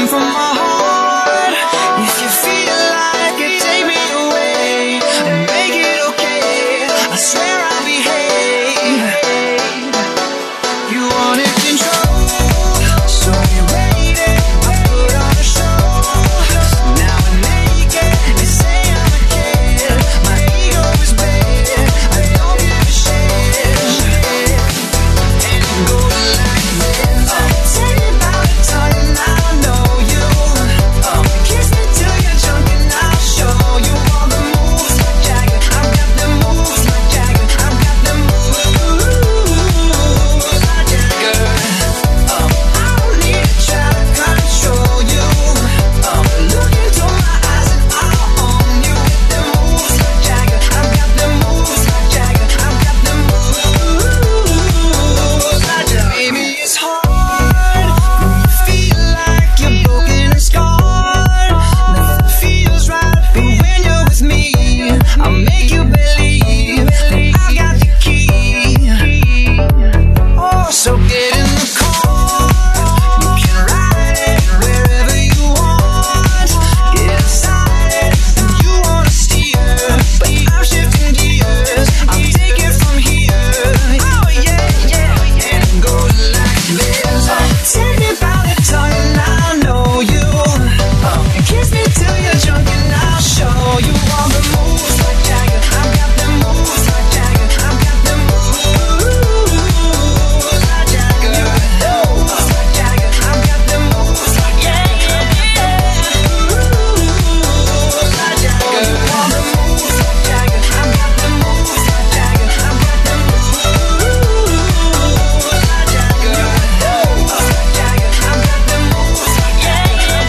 from my heart. If you feel like it, take me away and make it okay. I swear I'll behave. You wanted control, so you waited. I put on a show. Now I'm naked. They say I'm a kid. My ego is bad. I don't give a shit. And it goes like this. Tell me about the time I know you. Kiss me till you're drunk and I'll show you all the moves like Jagger. I've got the moves like Jagger. I've got the moves like Jagger. I don't need to try to control you. Look into my eyes and I'll own you with the moves like Jagger. I've got the moves like Jagger. I've got the moves like Jagger. Baby, it's hard when you feel like you're broken and scarred. Nothing feels right, but when you're with me, I'll make you believe that I've got the key. Oh, so get in the car. You can ride it wherever you want. Get inside it and you wanna steer, but I'm shifting gears. I'll take it from here. Oh yeah, yeah, and it goes like this. Tell me about the time I know you. Kiss me till you're drunk and I'll show you all the moves like Jagger. I've got the moves like Jagger. I've got the moves like Jagger. Moves like Jagger. I've got the moves like Jagger. Moves like Jagger. All the moves like Jagger. I've got the moves like Jagger. I've got the moves like Jagger. Moves like Jagger. I've got the moves like Jagger.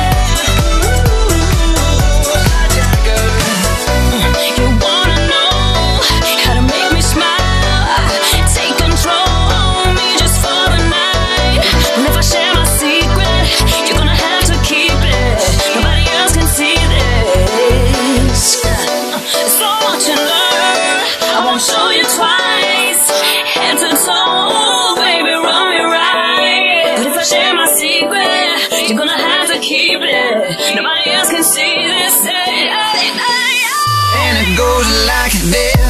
You wanna know how to make me smile? Take control of me just for the night. And if I share my secret, you're gonna have to keep it. Nobody else can see this. There's so much to learn. I won't show you twice. Head to toe, baby, run me right. But if I share my secret, you're gonna have to keep it. Nobody else can see this. And it goes like this.